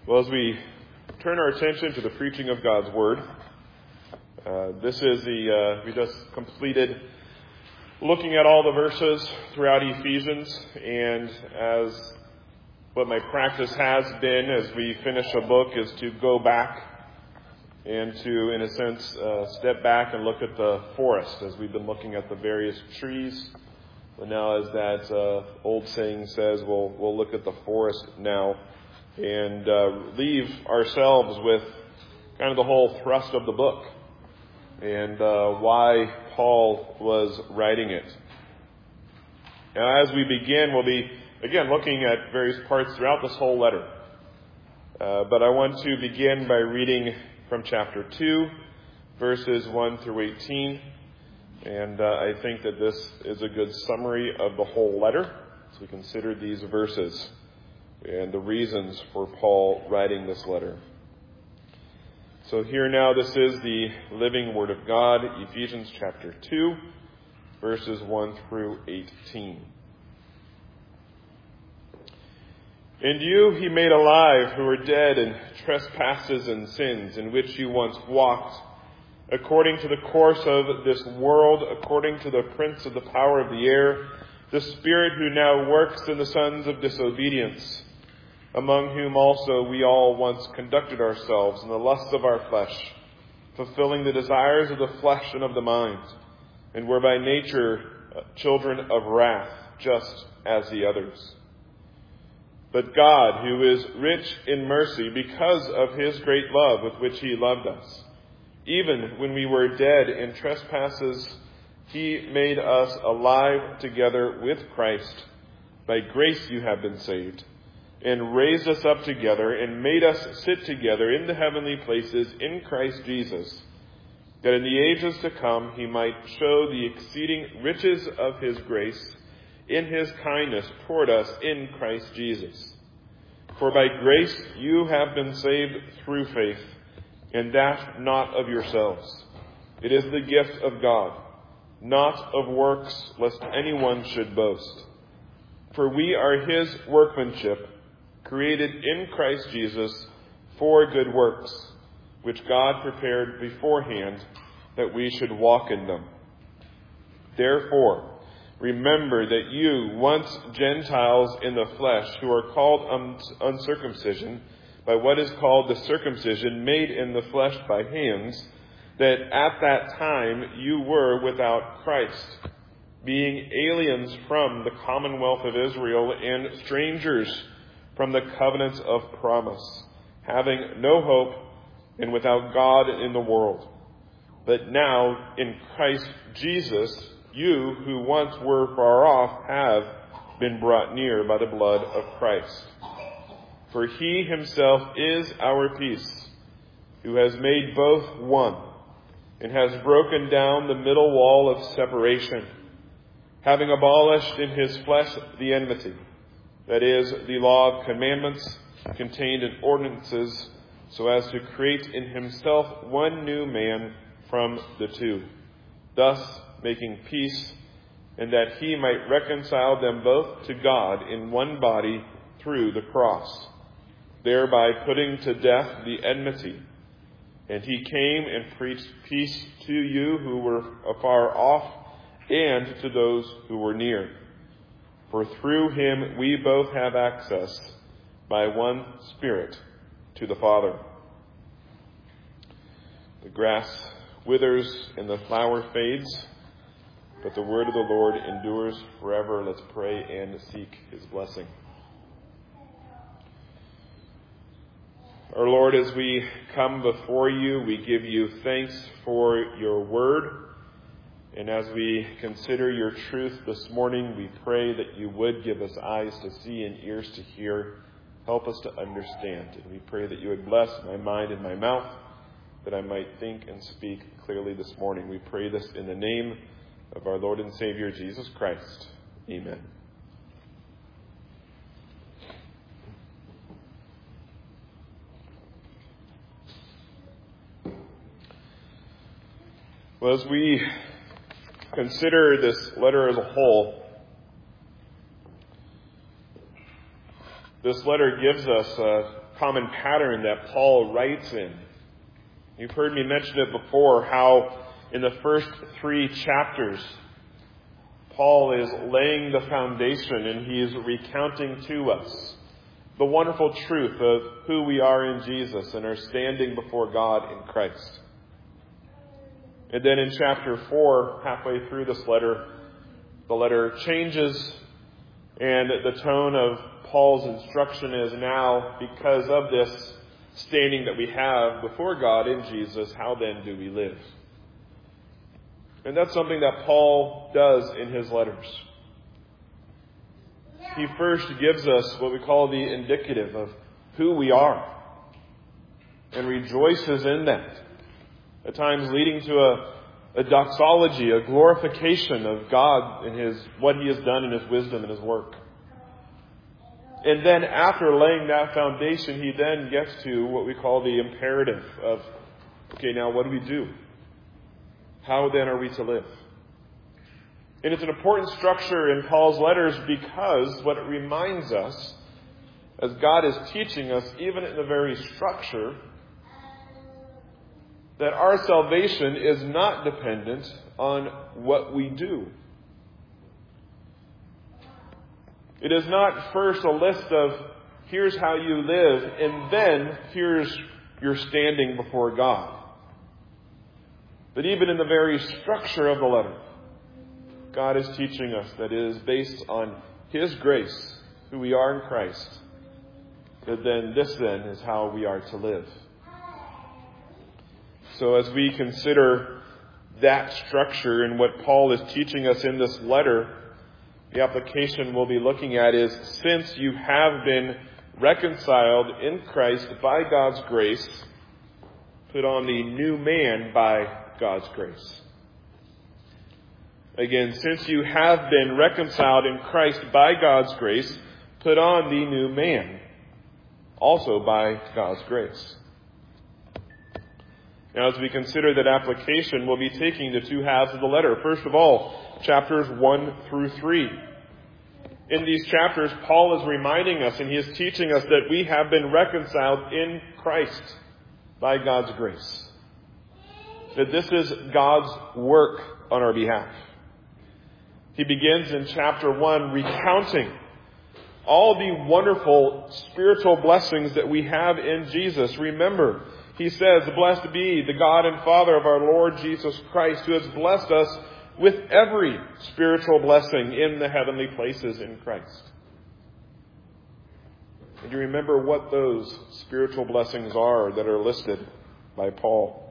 Well, as we turn our attention to the preaching of God's Word, this is we just completed looking at all the verses throughout Ephesians, and as what my practice has been as we finish a book is to go back and to, in a sense, step back and look at the forest as we've been looking at the various trees. But now, as that old saying says, we'll look at the forest now and leave ourselves with kind of the whole thrust of the book and why Paul was writing it. Now, as we begin, we'll be, again, looking at various parts throughout this whole letter. But I want to begin by reading from chapter 2, verses 1 through 18. And I think that this is a good summary of the whole letter as we consider these verses and the reasons for Paul writing this letter. So here now, this is the living Word of God, Ephesians chapter 2, verses 1 through 18. And you he made alive who were dead in trespasses and sins, in which you once walked, according to the course of this world, according to the prince of the power of the air, the spirit who now works in the sons of disobedience, among whom also we all once conducted ourselves in the lusts of our flesh, fulfilling the desires of the flesh and of the mind, and were by nature children of wrath, just as the others. But God, who is rich in mercy, because of his great love with which he loved us, even when we were dead in trespasses, he made us alive together with Christ. By grace you have been saved, and raised us up together, and made us sit together in the heavenly places in Christ Jesus, that in the ages to come he might show the exceeding riches of his grace in his kindness toward us in Christ Jesus. For by grace you have been saved through faith, and that not of yourselves. It is the gift of God, not of works, lest anyone should boast. For we are his workmanship, created in Christ Jesus for good works, which God prepared beforehand that we should walk in them. Therefore, remember that you, once Gentiles in the flesh, who are called uncircumcision, by what is called the circumcision made in the flesh by hands, that at that time you were without Christ, being aliens from the commonwealth of Israel and strangers from the covenants of promise, having no hope and without God in the world. But now in Christ Jesus, you who once were far off have been brought near by the blood of Christ. For he himself is our peace, who has made both one, and has broken down the middle wall of separation, having abolished in his flesh the enmity, that is, the law of commandments contained in ordinances, so as to create in himself one new man from the two, thus making peace, and that he might reconcile them both to God in one body through the cross, thereby putting to death the enmity. And he came and preached peace to you who were afar off, and to those who were near. For through him we both have access by one Spirit to the Father. The grass withers and the flower fades, but the word of the Lord endures forever. Let's pray and seek his blessing. Our Lord, as we come before you, we give you thanks for your word. And as we consider your truth this morning, we pray that you would give us eyes to see and ears to hear. Help us to understand. And we pray that you would bless my mind and my mouth, that I might think and speak clearly this morning. We pray this in the name of our Lord and Savior, Jesus Christ. Amen. Well, as we consider this letter as a whole, this letter gives us common pattern that Paul writes in. You've heard me mention it before, how in the first 3 chapters, Paul is laying the foundation and he is recounting to us the wonderful truth of who we are in Jesus and our standing before God in Christ. And then in chapter 4, halfway through this letter, the letter changes, and the tone of Paul's instruction is now, because of this standing that we have before God in Jesus, how then do we live? And that's something that Paul does in his letters. He first gives us what we call the indicative of who we are, and rejoices in that, at times leading to a doxology, a glorification of God and what He has done in His wisdom and His work. And then after laying that foundation, he then gets to what we call the imperative of, okay, now what do we do? How then are we to live? And it's an important structure in Paul's letters because what it reminds us, as God is teaching us, even in the very structure, that our salvation is not dependent on what we do. It is not first a list of, here's how you live, and then here's your standing before God. But even in the very structure of the letter, God is teaching us that it is based on His grace, who we are in Christ, that then this then is how we are to live. So as we consider that structure and what Paul is teaching us in this letter, the application we'll be looking at is, since you have been reconciled in Christ by God's grace, put on the new man by God's grace. Again, since you have been reconciled in Christ by God's grace, put on the new man, also by God's grace. Now, as we consider that application, we'll be taking the 2 halves of the letter. First of all, chapters 1 through 3. In these chapters, Paul is reminding us and he is teaching us that we have been reconciled in Christ by God's grace. That this is God's work on our behalf. He begins in chapter 1 recounting all the wonderful spiritual blessings that we have in Jesus. Remember, he says, "Blessed be the God and Father of our Lord Jesus Christ, who has blessed us with every spiritual blessing in the heavenly places in Christ." And you remember what those spiritual blessings are that are listed by Paul.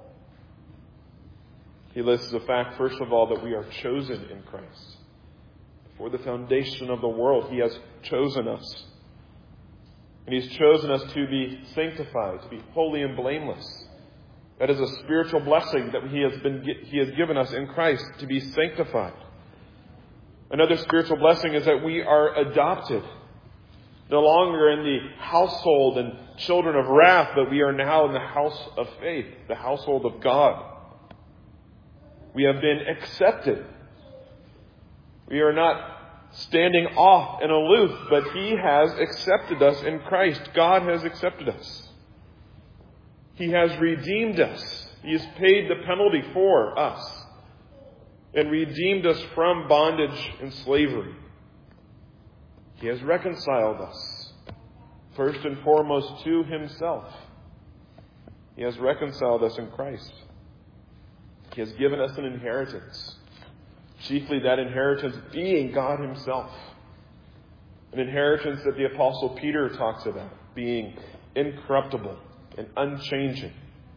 He lists the fact, first of all, that we are chosen in Christ. Before the foundation of the world, He has chosen us. And He's chosen us to be sanctified, to be holy and blameless. That is a spiritual blessing that He has given us in Christ, to be sanctified. Another spiritual blessing is that we are adopted. No longer in the household and children of wrath, but we are now in the house of faith, the household of God. We have been accepted. We are not standing off and aloof, but He has accepted us in Christ. God has accepted us. He has redeemed us. He has paid the penalty for us and redeemed us from bondage and slavery. He has reconciled us, first and foremost, to Himself. He has reconciled us in Christ. He has given us an inheritance. Chiefly that inheritance being God Himself. An inheritance that the Apostle Peter talks about, being incorruptible and unchanging.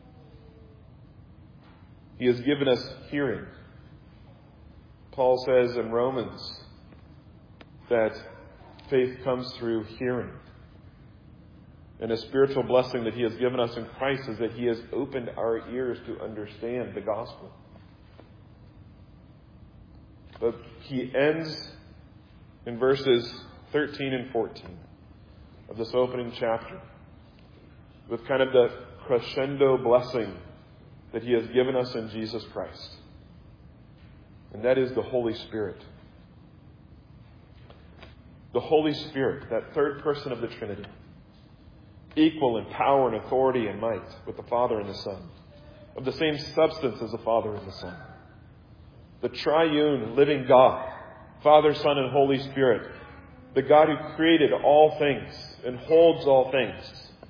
He has given us hearing. Paul says in Romans that faith comes through hearing. And a spiritual blessing that He has given us in Christ is that He has opened our ears to understand the gospel. But he ends in verses 13 and 14 of this opening chapter with kind of the crescendo blessing that He has given us in Jesus Christ. And that is the Holy Spirit. The Holy Spirit, that third person of the Trinity, equal in power and authority and might with the Father and the Son, of the same substance as the Father and the Son. The triune living God, Father, Son, and Holy Spirit, the God who created all things and holds all things.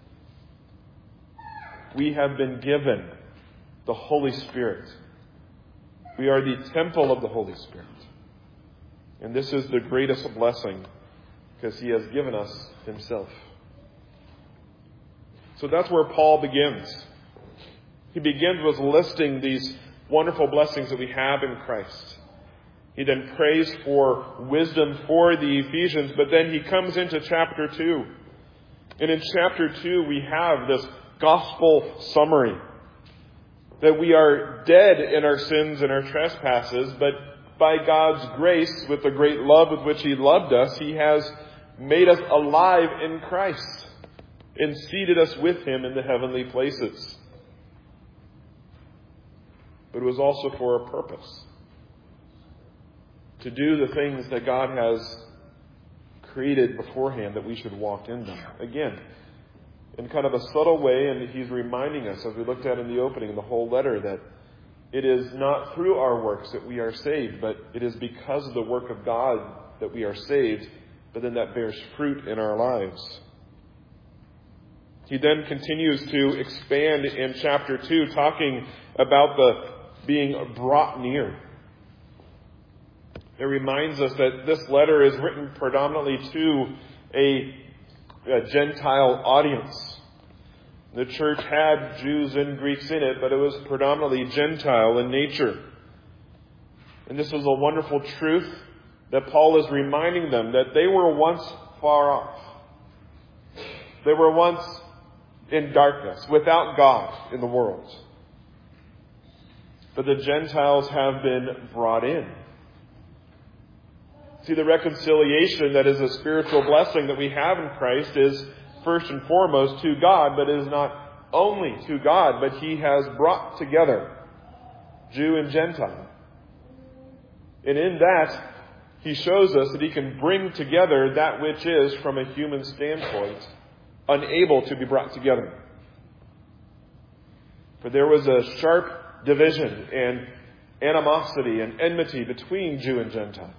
We have been given the Holy Spirit. We are the temple of the Holy Spirit. And this is the greatest blessing because He has given us Himself. So that's where Paul begins. He begins with listing these wonderful blessings that we have in Christ. He then prays for wisdom for the Ephesians, but then he comes into chapter 2. And in chapter 2 we have this gospel summary. That we are dead in our sins and our trespasses, but by God's grace, with the great love with which He loved us, He has made us alive in Christ and seated us with Him in the heavenly places. But it was also for a purpose. To do the things that God has created beforehand that we should walk in them. Again, in kind of a subtle way, and He's reminding us, as we looked at in the opening, the whole letter, that it is not through our works that we are saved, but it is because of the work of God that we are saved, but then that bears fruit in our lives. He then continues to expand in chapter 2, talking about the being brought near. It reminds us that this letter is written predominantly to a Gentile audience. The church had Jews and Greeks in it, but it was predominantly Gentile in nature. And this was a wonderful truth that Paul is reminding them, that they were once far off. They were once in darkness, without God in the world. But the Gentiles have been brought in. See, the reconciliation that is a spiritual blessing that we have in Christ is first and foremost to God, but it is not only to God, but He has brought together Jew and Gentile. And in that, He shows us that He can bring together that which is, from a human standpoint, unable to be brought together. For there was a sharp division and animosity and enmity between Jew and Gentile.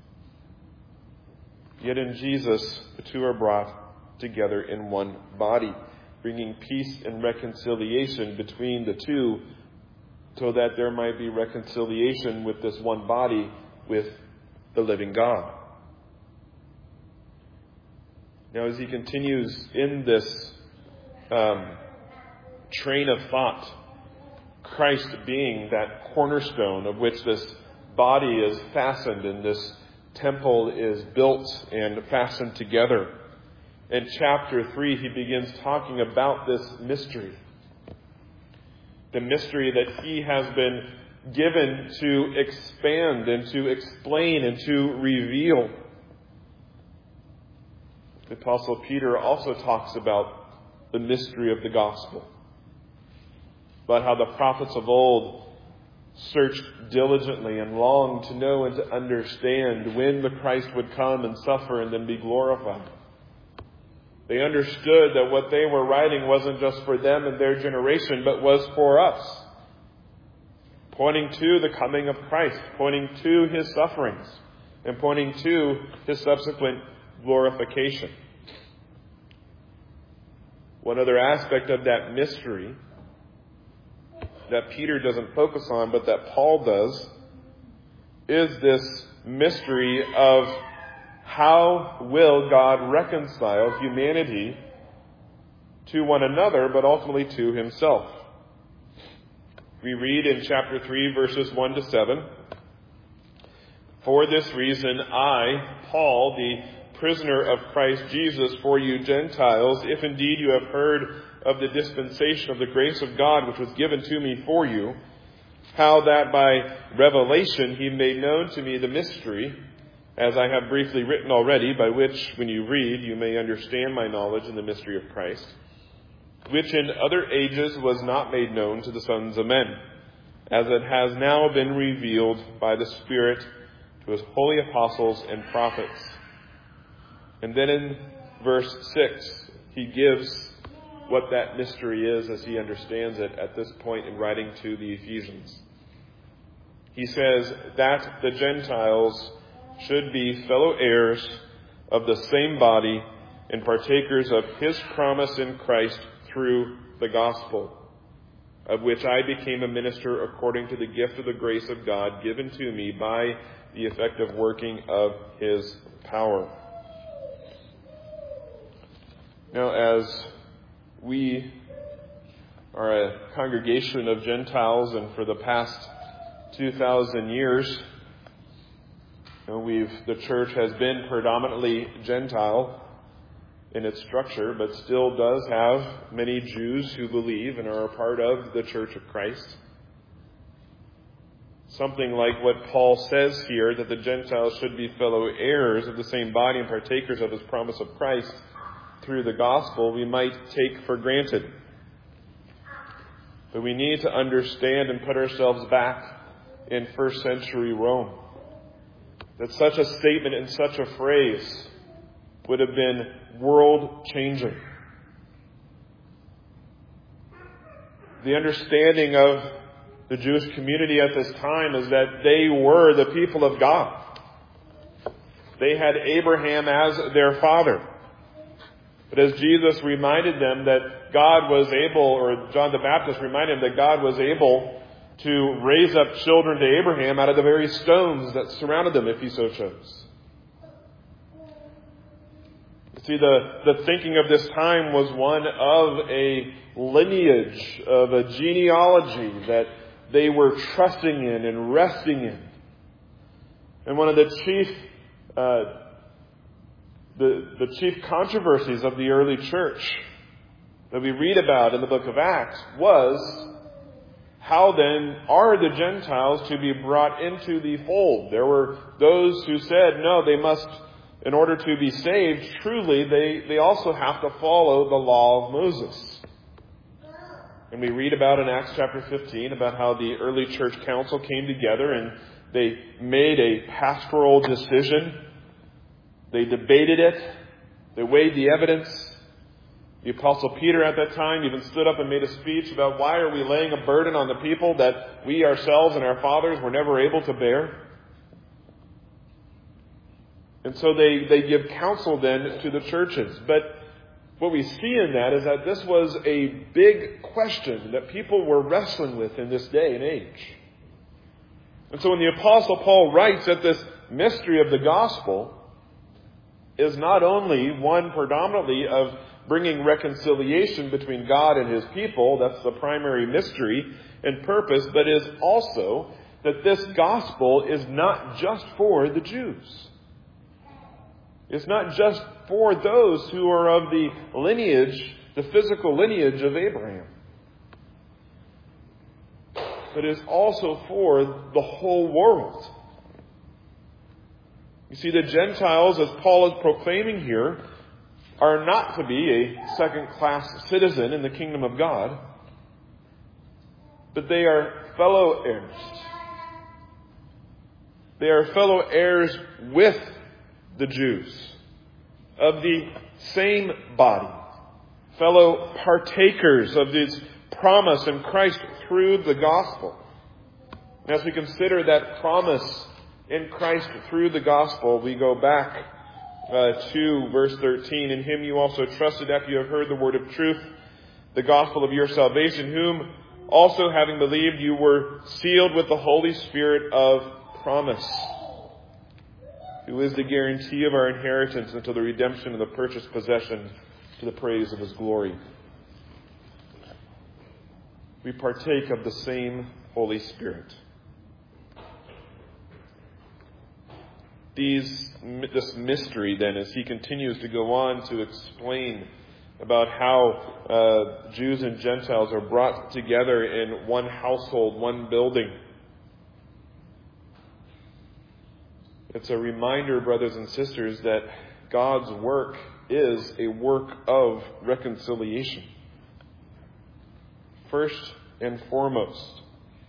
Yet in Jesus, the two are brought together in one body, bringing peace and reconciliation between the two, so that there might be reconciliation with this one body with the living God. Now, as he continues in this train of thought, Christ being that cornerstone of which this body is fastened and this temple is built and fastened together. In chapter 3, he begins talking about this mystery. The mystery that he has been given to expand and to explain and to reveal. The Apostle Peter also talks about the mystery of the gospel. About how the prophets of old searched diligently and longed to know and to understand when the Christ would come and suffer and then be glorified. They understood that what they were writing wasn't just for them and their generation, but was for us. Pointing to the coming of Christ, pointing to His sufferings, and pointing to His subsequent glorification. One other aspect of that mystery that Peter doesn't focus on, but that Paul does, is this mystery of how will God reconcile humanity to one another, but ultimately to Himself. We read in chapter 3, verses 1 to 7, "For this reason I, Paul, the prisoner of Christ Jesus, for you Gentiles, if indeed you have heard of the dispensation of the grace of God which was given to me for you, how that by revelation He made known to me the mystery, as I have briefly written already, by which, when you read, you may understand my knowledge in the mystery of Christ, which in other ages was not made known to the sons of men, as it has now been revealed by the Spirit to His holy apostles and prophets." And then in verse 6, he gives what that mystery is as he understands it at this point in writing to the Ephesians. He says that the Gentiles should be fellow heirs of the same body and partakers of his promise in Christ through the gospel, of which I became a minister according to the gift of the grace of God given to me by the effective working of his power. Now, as we are a congregation of Gentiles, and for the past 2,000 years, the church has been predominantly Gentile in its structure, but still does have many Jews who believe and are a part of the Church of Christ. Something like what Paul says here, that the Gentiles should be fellow heirs of the same body and partakers of his promise of Christ through the gospel, we might take for granted. But we need to understand and put ourselves back in first century Rome, that such a statement and such a phrase would have been world-changing. The understanding of the Jewish community at this time is that they were the people of God. They had Abraham as their father. But as Jesus reminded them that God was able, or John the Baptist reminded them that God was able to raise up children to Abraham out of the very stones that surrounded them if he so chose. See, the thinking of this time was one of a lineage, of a genealogy that they were trusting in and resting in. And one of the chief controversies of the early church that we read about in the book of Acts was, how then are the Gentiles to be brought into the fold? There were those who said, no, they must, in order to be saved, truly, they also have to follow the law of Moses. And we read about in Acts chapter 15 about how the early church council came together and they made a pastoral decision. They debated it. They weighed the evidence. The Apostle Peter at that time even stood up and made a speech about why are we laying a burden on the people that we ourselves and our fathers were never able to bear. And so they give counsel then to the churches. But what we see in that is that this was a big question that people were wrestling with in this day and age. And so when the Apostle Paul writes that this mystery of the gospel is not only one predominantly of bringing reconciliation between God and his people, that's the primary mystery and purpose, but is also that this gospel is not just for the Jews. It's not just for those who are of the lineage, the physical lineage of Abraham. But is also for the whole world. You see, the Gentiles, as Paul is proclaiming here, are not to be a second-class citizen in the kingdom of God, but they are fellow heirs. They are fellow heirs with the Jews, of the same body, fellow partakers of this promise in Christ through the gospel. And as we consider that promise in Christ through the gospel, we go back to verse 13. In him you also trusted after you have heard the word of truth, the gospel of your salvation, whom also having believed you were sealed with the Holy Spirit of promise, who is the guarantee of our inheritance until the redemption of the purchased possession to the praise of his glory. We partake of the same Holy Spirit. This mystery, then, as he continues to go on to explain about how Jews and Gentiles are brought together in one household, one building. It's a reminder, brothers and sisters, that God's work is a work of reconciliation. First and foremost,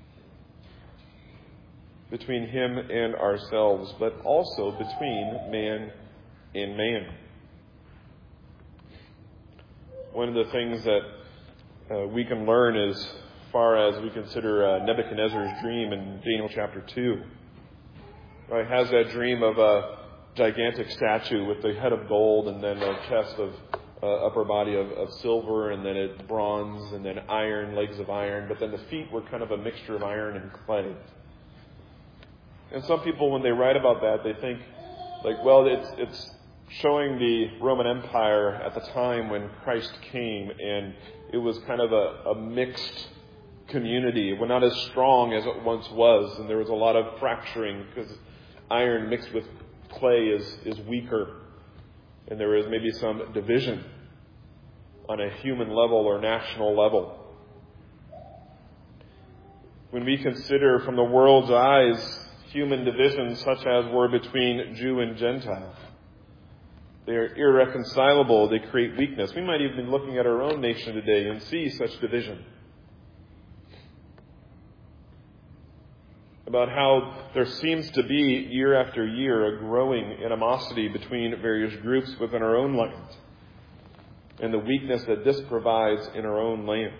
between him and ourselves, but also between man and man. One of the things that we can learn as far as we consider Nebuchadnezzar's dream in Daniel chapter 2. He has that dream of a gigantic statue with the head of gold and then a chest of upper body of silver, and then it bronze, and then iron, legs of iron, but then the feet were kind of a mixture of iron and clay. And some people, when they write about that, they think, like, well, it's showing the Roman Empire at the time when Christ came, and it was kind of a mixed community. Well, not as strong as it once was, and there was a lot of fracturing because iron mixed with clay is weaker. And there is maybe some division on a human level or national level. When we consider from the world's eyes human divisions such as were between Jew and Gentile, they are irreconcilable. They create weakness. We might even be looking at our own nation today and see such division. About how there seems to be, year after year, a growing animosity between various groups within our own land, and the weakness that this provides in our own land.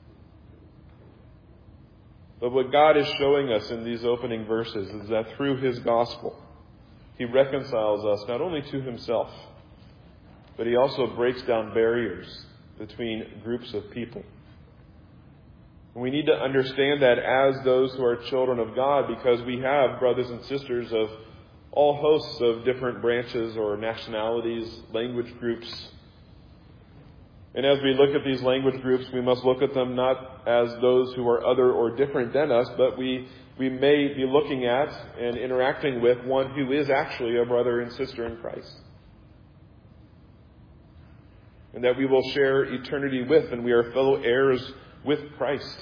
But what God is showing us in these opening verses is that through His gospel, He reconciles us not only to Himself, but He also breaks down barriers between groups of people. We need to understand that as those who are children of God, because we have brothers and sisters of all hosts of different branches or nationalities, language groups. And as we look at these language groups, we must look at them not as those who are other or different than us, but we may be looking at and interacting with one who is actually a brother and sister in Christ. And that we will share eternity with, and we are fellow heirs with Christ.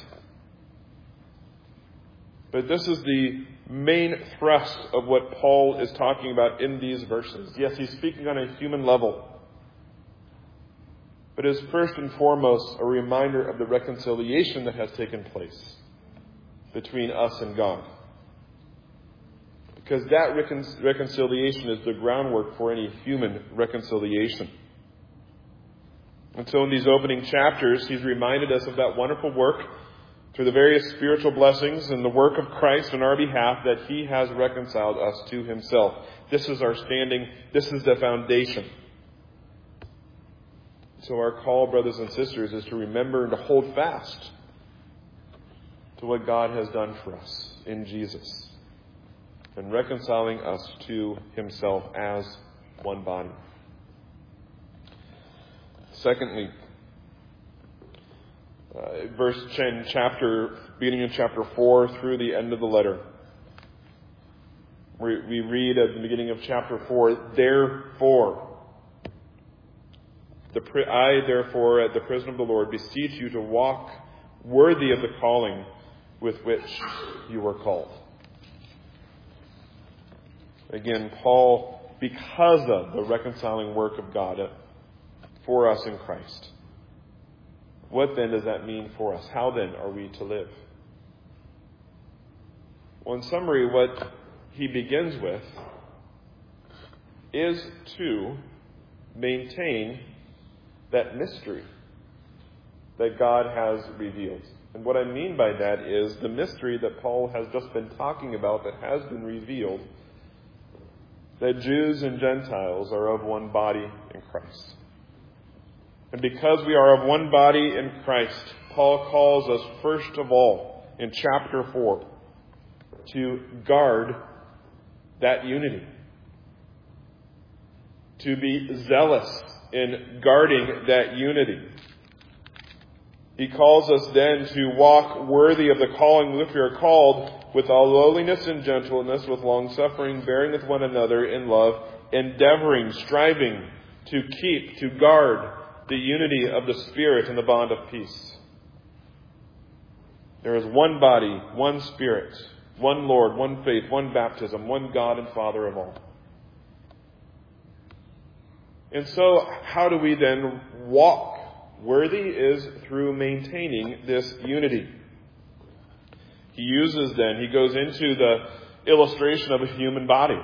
But this is the main thrust of what Paul is talking about in these verses. Yes, he's speaking on a human level, but is first and foremost a reminder of the reconciliation that has taken place between us and God. Because that reconciliation is the groundwork for any human reconciliation. And so in these opening chapters, he's reminded us of that wonderful work through the various spiritual blessings and the work of Christ on our behalf, that He has reconciled us to Himself. This is our standing. This is the foundation. So our call, brothers and sisters, is to remember and to hold fast to what God has done for us in Jesus, and reconciling us to Himself as one body. Secondly, verse 10, beginning in chapter 4 through the end of the letter, we read at the beginning of chapter 4, therefore, I therefore, at the prison of the Lord, beseech you to walk worthy of the calling with which you were called. Again, Paul, because of the reconciling work of God for us in Christ. What then does that mean for us? How then are we to live? Well, in summary, what he begins with is to maintain that mystery that God has revealed. And what I mean by that is the mystery that Paul has just been talking about that has been revealed, that Jews and Gentiles are of one body in Christ. And because we are of one body in Christ, Paul calls us first of all in chapter 4 to guard that unity, to be zealous in guarding that unity. He calls us then to walk worthy of the calling with which we are called, with all lowliness and gentleness, with long-suffering, bearing with one another in love, endeavoring, striving to keep, to guard the unity of the Spirit in the bond of peace. There is one body, one Spirit, one Lord, one faith, one baptism, one God and Father of all. And so, how do we then walk? Worthy is through maintaining this unity. He goes into the illustration of a human body,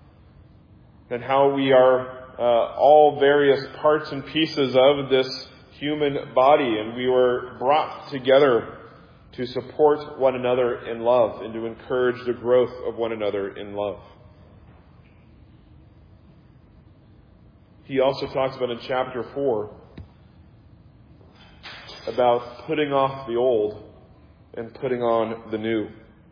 and how we are all various parts and pieces of this human body, and we were brought together to support one another in love and to encourage the growth of one another in love. He also talks about in chapter 4 about putting off the old and putting on the new.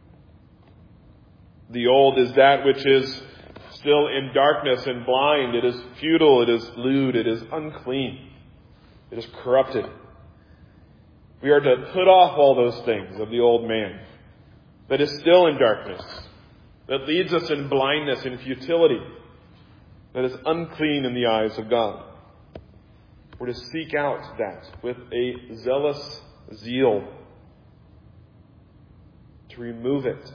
The old is that which is still in darkness and blind. It is futile, it is lewd, it is unclean, it is corrupted. We are to put off all those things of the old man that is still in darkness, that leads us in blindness and futility, that is unclean in the eyes of God. We're to seek out that with a zealous zeal, to remove it.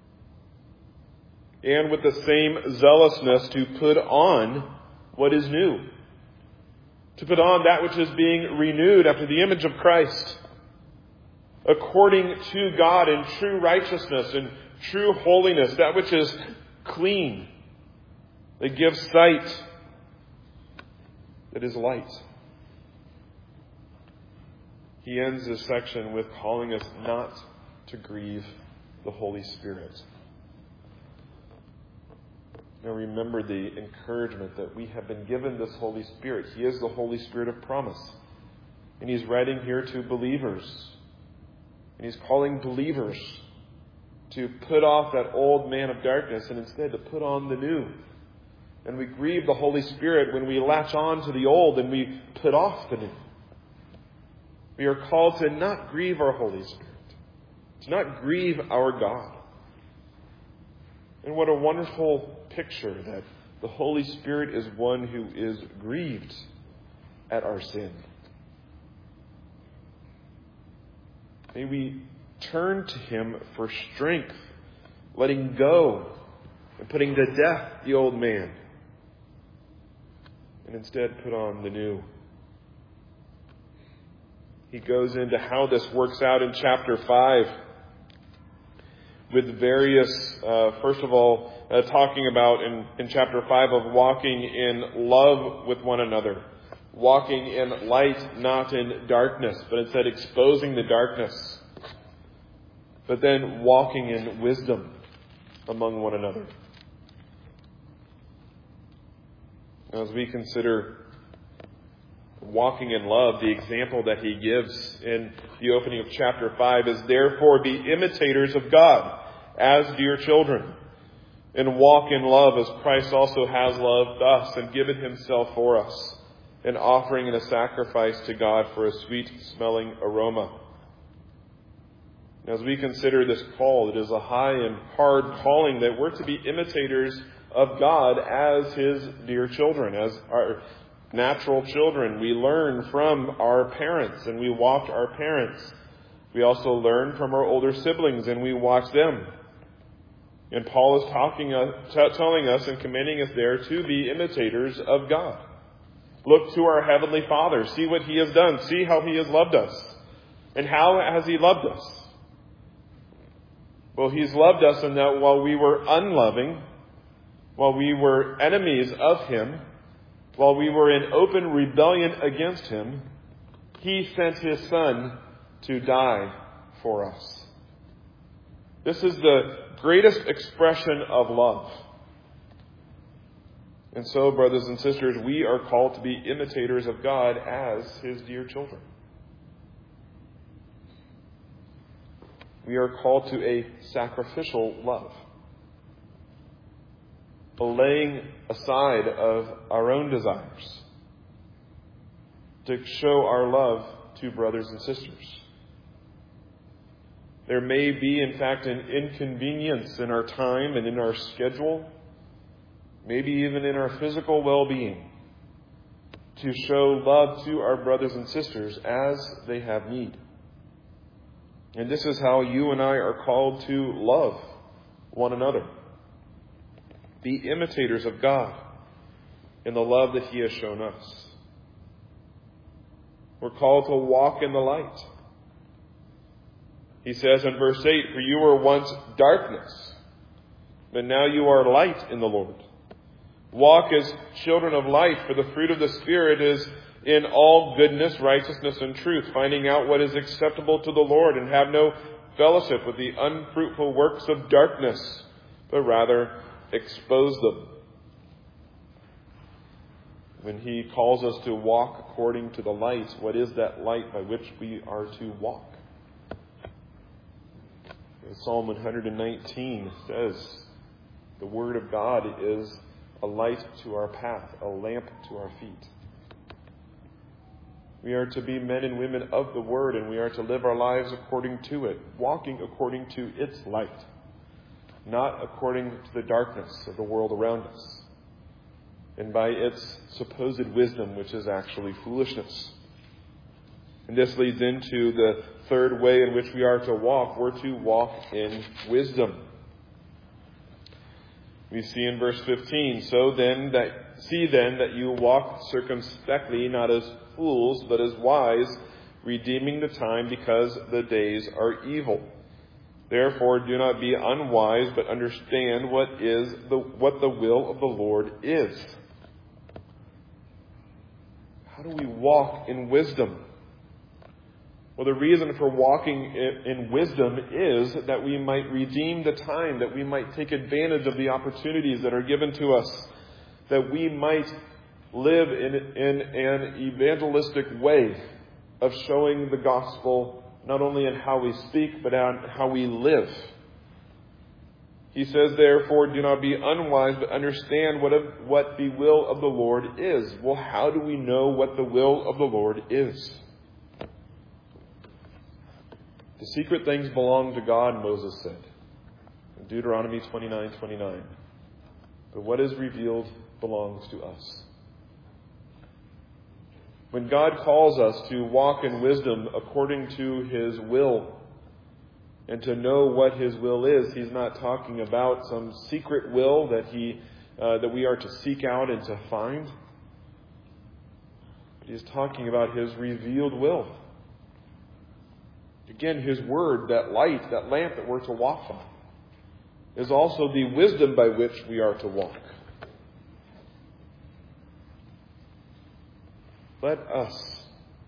And with the same zealousness to put on what is new. To put on that which is being renewed after the image of Christ, according to God in true righteousness and true holiness, that which is clean, that gives sight, that is light. He ends this section with calling us not to grieve the Holy Spirit. Now remember the encouragement that we have been given this Holy Spirit. He is the Holy Spirit of promise. And He's writing here to believers. And He's calling believers to put off that old man of darkness and instead to put on the new. And we grieve the Holy Spirit when we latch on to the old and we put off the new. We are called to not grieve our Holy Spirit, to not grieve our God. And what a wonderful picture that the Holy Spirit is one who is grieved at our sin. May we turn to Him for strength, letting go and putting to death the old man, and instead put on the new. He goes into how this works out in chapter 5 with various, first of all, talking about in chapter 5 of walking in love with one another. Walking in light, not in darkness, but instead exposing the darkness. But then walking in wisdom among one another. Now, as we consider walking in love, the example that he gives in the opening of chapter 5 is, therefore be imitators of God as dear children, and walk in love as Christ also has loved us and given Himself for us, an offering and a sacrifice to God for a sweet-smelling aroma. As we consider this call, it is a high and hard calling that we're to be imitators of God as His dear children, as our natural children. We learn from our parents and we watch our parents. We also learn from our older siblings and we watch them. And Paul is telling us and commending us there to be imitators of God. Look to our Heavenly Father. See what He has done. See how He has loved us. And how has He loved us? Well, He's loved us in that while we were unloving, while we were enemies of Him, while we were in open rebellion against Him, He sent His Son to die for us. This is the greatest expression of love. And so, brothers and sisters, we are called to be imitators of God as His dear children. We are called to a sacrificial love. A laying aside of our own desires to show our love to brothers and sisters. There may be, in fact, an inconvenience in our time and in our schedule, maybe even in our physical well-being, to show love to our brothers and sisters as they have need. And this is how you and I are called to love one another. Be imitators of God in the love that He has shown us. We're called to walk in the light. He says in verse 8, for you were once darkness, but now you are light in the Lord. Walk as children of light, for the fruit of the Spirit is in all goodness, righteousness, and truth, finding out what is acceptable to the Lord, and have no fellowship with the unfruitful works of darkness, but rather expose them. When he calls us to walk according to the light, what is that light by which we are to walk? Psalm 119 says, the Word of God is a light to our path, a lamp to our feet. We are to be men and women of the Word, and we are to live our lives according to it, walking according to its light, not according to the darkness of the world around us, and by its supposed wisdom, which is actually foolishness. And this leads into the third way in which we are to walk. We're to walk in wisdom. We see in verse 15, See then that you walk circumspectly, not as fools, but as wise, redeeming the time, because the days are evil. Therefore do not be unwise, but understand what the will of the Lord is. How do we walk in wisdom? Well, the reason for walking in wisdom is that we might redeem the time, that we might take advantage of the opportunities that are given to us, that we might live in an evangelistic way of showing the gospel not only in how we speak, but in how we live. He says, therefore, do not be unwise, but understand what the will of the Lord is. Well, how do we know what the will of the Lord is? The secret things belong to God, Moses said in Deuteronomy 29:29. But what is revealed belongs to us. When God calls us to walk in wisdom according to His will, and to know what His will is, He's not talking about some secret will that we are to seek out and to find. But He's talking about His revealed will. Again, His Word, that light, that lamp that we're to walk by, is also the wisdom by which we are to walk. Let us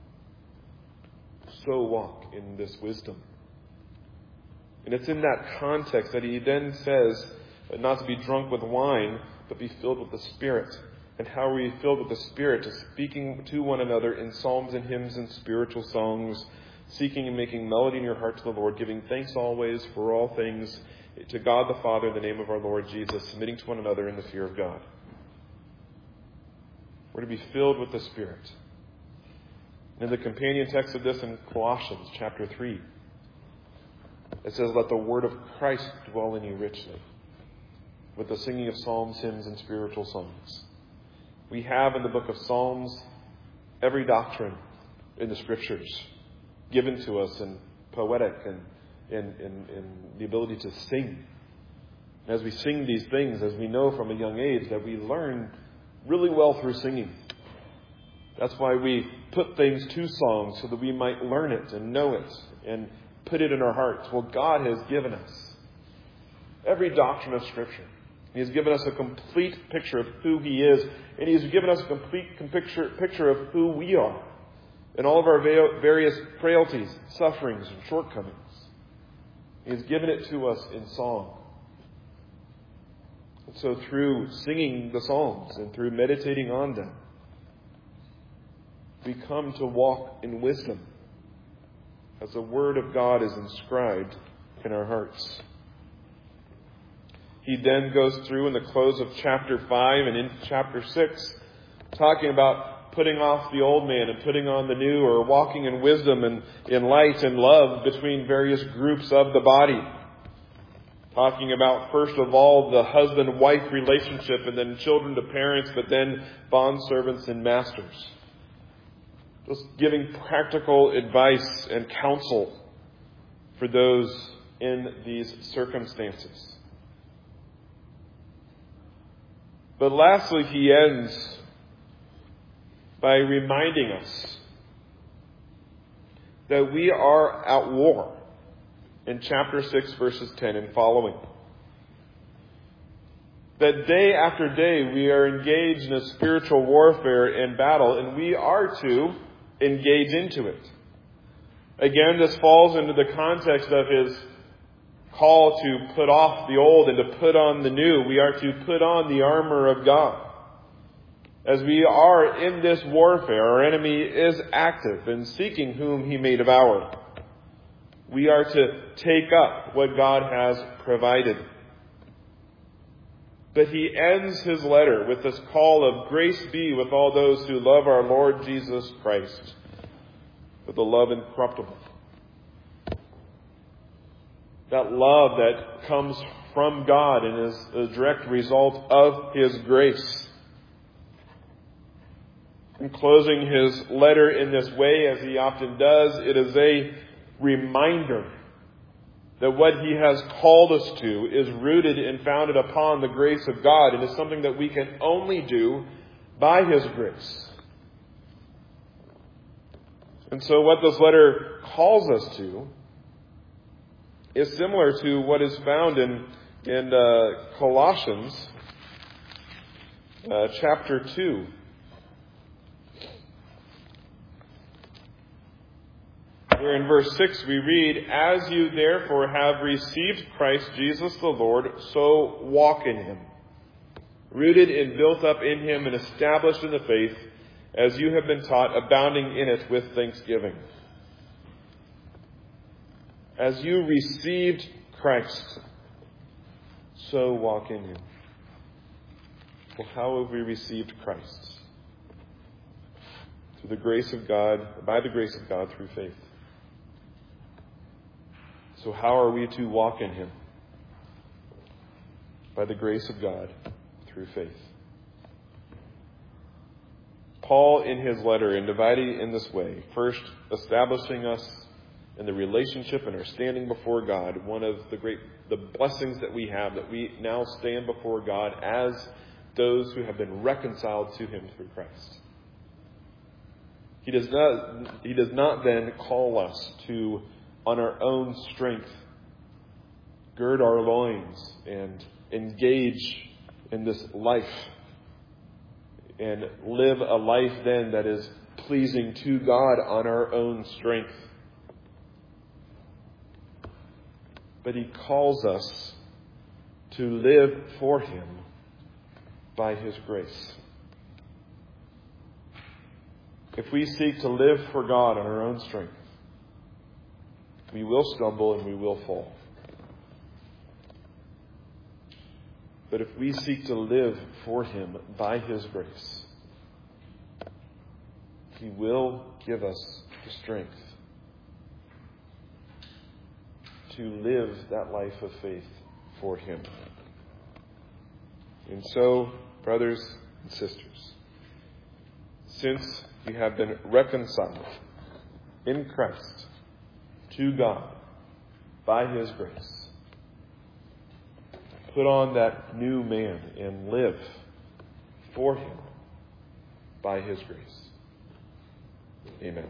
so walk in this wisdom. And it's in that context that he then says not to be drunk with wine, but be filled with the Spirit. And how are we filled with the Spirit? To speaking to one another in psalms and hymns and spiritual songs, seeking and making melody in your heart to the Lord, giving thanks always for all things to God the Father in the name of our Lord Jesus, submitting to one another in the fear of God. We're to be filled with the Spirit. In the companion text of this in Colossians chapter 3, it says, let the word of Christ dwell in you richly, with the singing of psalms, hymns, and spiritual songs. We have in the book of Psalms every doctrine in the Scriptures given to us in poetic and in the ability to sing. And as we sing these things, as we know from a young age, that we learn really well through singing. That's why we put things to songs, so that we might learn it and know it and put it in our hearts. Well, God has given us every doctrine of Scripture. He has given us a complete picture of who He is, and He has given us a complete picture of who we are and all of our various frailties, sufferings, and shortcomings. He has given it to us in song. And so through singing the Psalms and through meditating on them, we come to walk in wisdom as the Word of God is inscribed in our hearts. He then goes through in the close of chapter 5 and into chapter 6, talking about putting off the old man and putting on the new, or walking in wisdom and in light and love between various groups of the body. Talking about, first of all, the husband-wife relationship, and then children to parents, but then bondservants and masters. Just giving practical advice and counsel for those in these circumstances. But lastly, he ends by reminding us that we are at war in chapter 6, verses 10 and following. that day after day we are engaged in a spiritual warfare and battle, and we are to engage into it. Again, this falls into the context of his call to put off the old and to put on the new. We are to put on the armor of God. As we are in this warfare, our enemy is active and seeking whom he may devour. We are to take up what God has provided. But he ends his letter with this call of grace be with all those who love our Lord Jesus Christ with a love incorruptible. That love that comes from God and is a direct result of his grace. In closing his letter in this way, as he often does, it is a reminder that what he has called us to is rooted and founded upon the grace of God, and is something that we can only do by his grace. And so what this letter calls us to is similar to what is found in Colossians chapter 2. Where in verse 6 we read, "As you therefore have received Christ Jesus the Lord, so walk in him, rooted and built up in him and established in the faith, as you have been taught, abounding in it with thanksgiving." As you received Christ, so walk in him. Well, how have we received Christ? Through the grace of God, by the grace of God, through faith. So how are we to walk in him? By the grace of God, through faith. Paul, in his letter, in dividing in this way, first establishing us in the relationship and our standing before God, one of the blessings that we have, that we now stand before God as those who have been reconciled to him through Christ. He does not then call us to, on our own strength, gird our loins and engage in this life and live a life then that is pleasing to God on our own strength. But he calls us to live for him by his grace. If we seek to live for God on our own strength, we will stumble and we will fall. But if we seek to live for him by his grace, he will give us the strength to live that life of faith for him. And so, brothers and sisters, since we have been reconciled in Christ to God by his grace, put on that new man and live for him by his grace. Amen.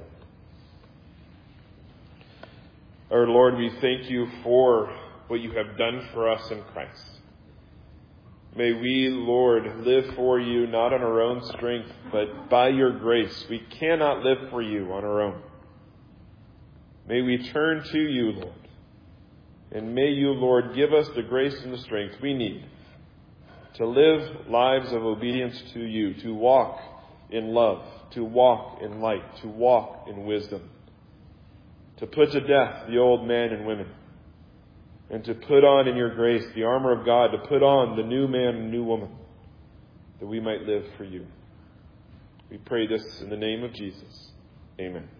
Our Lord, we thank you for what you have done for us in Christ. May we, Lord, live for you not on our own strength, but by your grace. We cannot live for you on our own. May we turn to you, Lord. And may you, Lord, give us the grace and the strength we need to live lives of obedience to you, to walk in love, to walk in light, to walk in wisdom, to put to death the old men and women, and to put on in your grace the armor of God, to put on the new man and new woman, that we might live for you. We pray this in the name of Jesus. Amen.